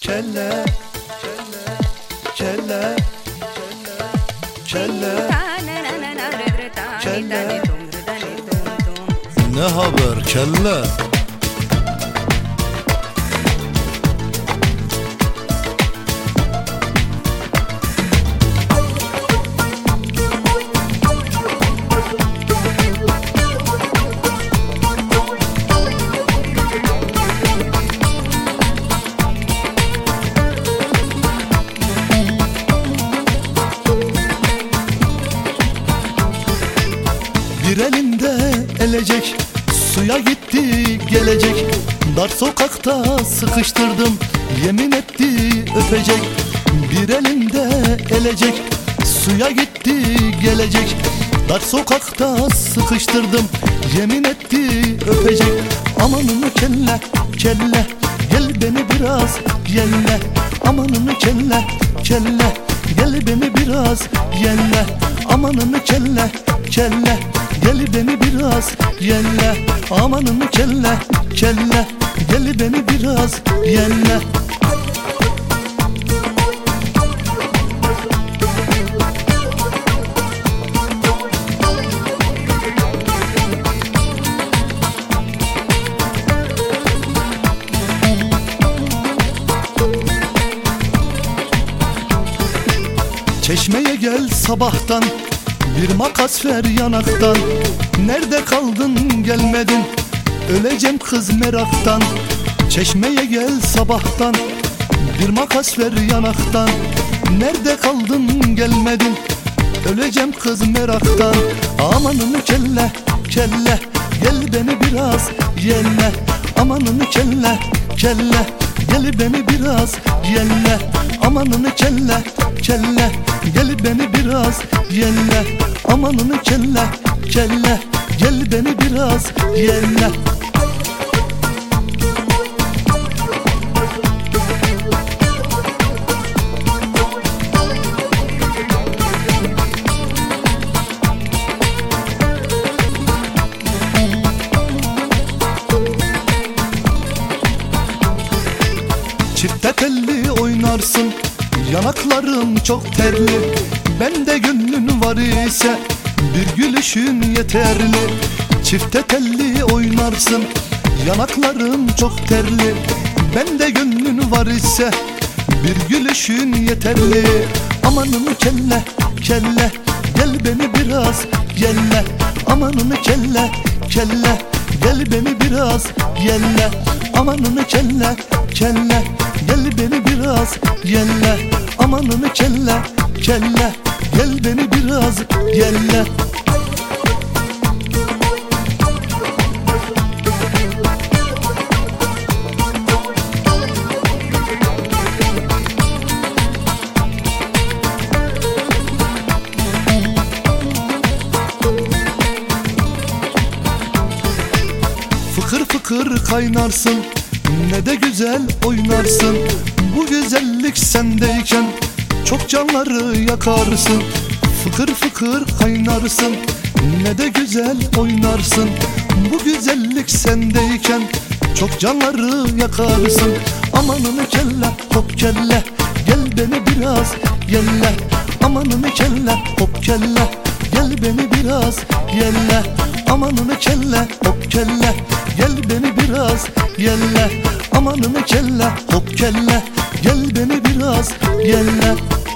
kelle, kelle, kelle, kelle. Ne haber kelle? Bir elinde elecek, suya gitti gelecek. Dar sokakta sıkıştırdım, yemin etti öpecek. Bir elinde elecek, suya gitti gelecek. Dar sokakta sıkıştırdım, yemin etti öpecek. Amanını kelle, kelle, gel beni biraz yelle. Amanını kelle, kelle, gel beni biraz yelle. Amanını kelle, kelle, gel beni biraz yelle. Amanını kelle, kelle, gel beni biraz yelle. Çeşmeye gel sabahtan, bir makas ver yanaktan. Nerede kaldın gelmedin, öleceğim kız meraktan. Çeşmeye gel sabahtan, bir makas ver yanaktan. Nerede kaldın gelmedin, öleceğim kız meraktan. Amanını kelle, kelle, gel beni biraz yelle. Amanını kelle, kelle, gel beni biraz yelle. Amanını kelle, kelle, gel beni biraz yelle. Amanını kelle, kelle, gel beni biraz yelle. Çifte telli oynarsın, yanakların çok terli. Bende gönlün var ise bir gülüşün yeterli. Çifte telli oynarsın, yanakların çok terli. Bende gönlün var ise bir gülüşün yeterli. Amanını kelle, kelle, gel beni biraz yelle. Amanını kelle, kelle, gel beni biraz yelle. Amanını kelle, kelle, gel beni biraz yelle. Amanını kelle, kelle, gel beni biraz yelle. Fıkır fıkır kaynarsın, ne de güzel oynarsın. Bu güzellik sendeyken çok canları yakarsın. Fıkır fıkır kaynarsın, ne de güzel oynarsın. Bu güzellik sendeyken çok canları yakarsın. Amanını kelle, hop kelle, gel beni biraz yelle. Amanını kelle, hop kelle, gel beni biraz yelle. Amanını kelle, hop kelle, gel beni biraz yelle. Amanını kelle, hop kelle, gel beni biraz yelle.